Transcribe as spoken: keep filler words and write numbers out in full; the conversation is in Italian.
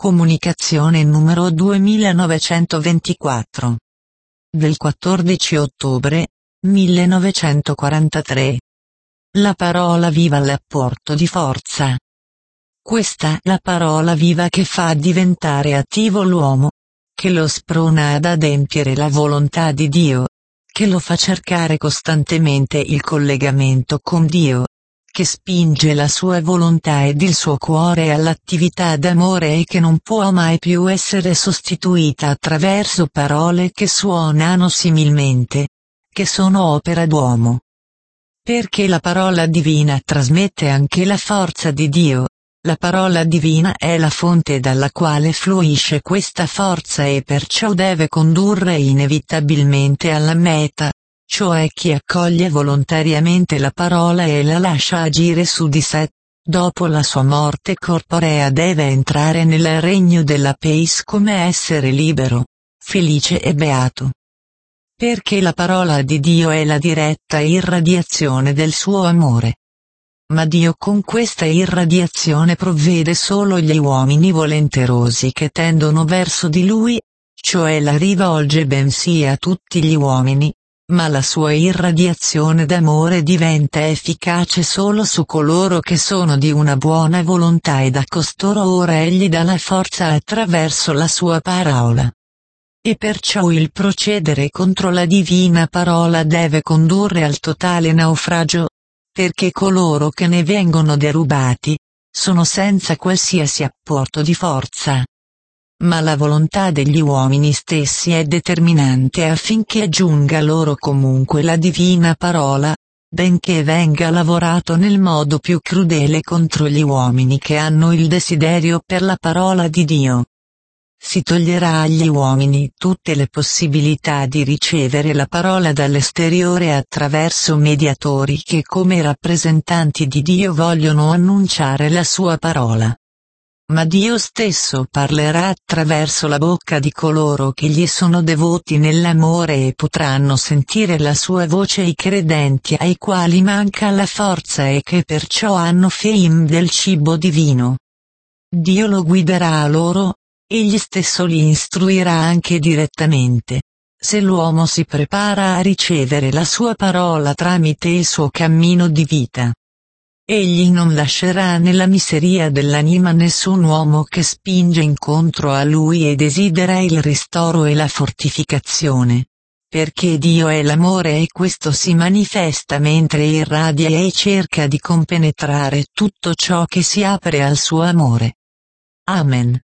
Comunicazione numero duemilanovecentoventiquattro. Del quattordici ottobre, millenovecentoquarantatré. La parola viva l'apporto di forza. Questa la parola viva che fa diventare attivo l'uomo, che lo sprona ad adempiere la volontà di Dio, che lo fa cercare costantemente il collegamento con Dio, che spinge la sua volontà ed il suo cuore all'attività d'amore e che non può mai più essere sostituita attraverso parole che suonano similmente, che sono opera d'uomo. Perché la parola divina trasmette anche la forza di Dio, la parola divina è la fonte dalla quale fluisce questa forza e perciò deve condurre inevitabilmente alla meta, cioè chi accoglie volontariamente la parola e la lascia agire su di sé, dopo la sua morte corporea deve entrare nel regno della Pace come essere libero, felice e beato. Perché la parola di Dio è la diretta irradiazione del suo amore. Ma Dio con questa irradiazione provvede solo gli uomini volenterosi che tendono verso di Lui, cioè la rivolge bensì a tutti gli uomini, ma la sua irradiazione d'amore diventa efficace solo su coloro che sono di una buona volontà ed a costoro ora egli dà la forza attraverso la sua parola. E perciò il procedere contro la divina parola deve condurre al totale naufragio, perché coloro che ne vengono derubati, sono senza qualsiasi apporto di forza. Ma la volontà degli uomini stessi è determinante affinché giunga loro comunque la divina parola, benché venga lavorato nel modo più crudele contro gli uomini che hanno il desiderio per la parola di Dio. Si toglierà agli uomini tutte le possibilità di ricevere la parola dall'esteriore attraverso mediatori che come rappresentanti di Dio vogliono annunciare la sua parola. Ma Dio stesso parlerà attraverso la bocca di coloro che gli sono devoti nell'amore e potranno sentire la sua voce i credenti ai quali manca la forza e che perciò hanno fame del cibo divino. Dio lo guiderà a loro, egli stesso li istruirà anche direttamente, se l'uomo si prepara a ricevere la sua parola tramite il suo cammino di vita. Egli non lascerà nella miseria dell'anima nessun uomo che spinge incontro a lui e desidera il ristoro e la fortificazione. Perché Dio è l'amore e questo si manifesta mentre irradia e cerca di compenetrare tutto ciò che si apre al suo amore. Amen.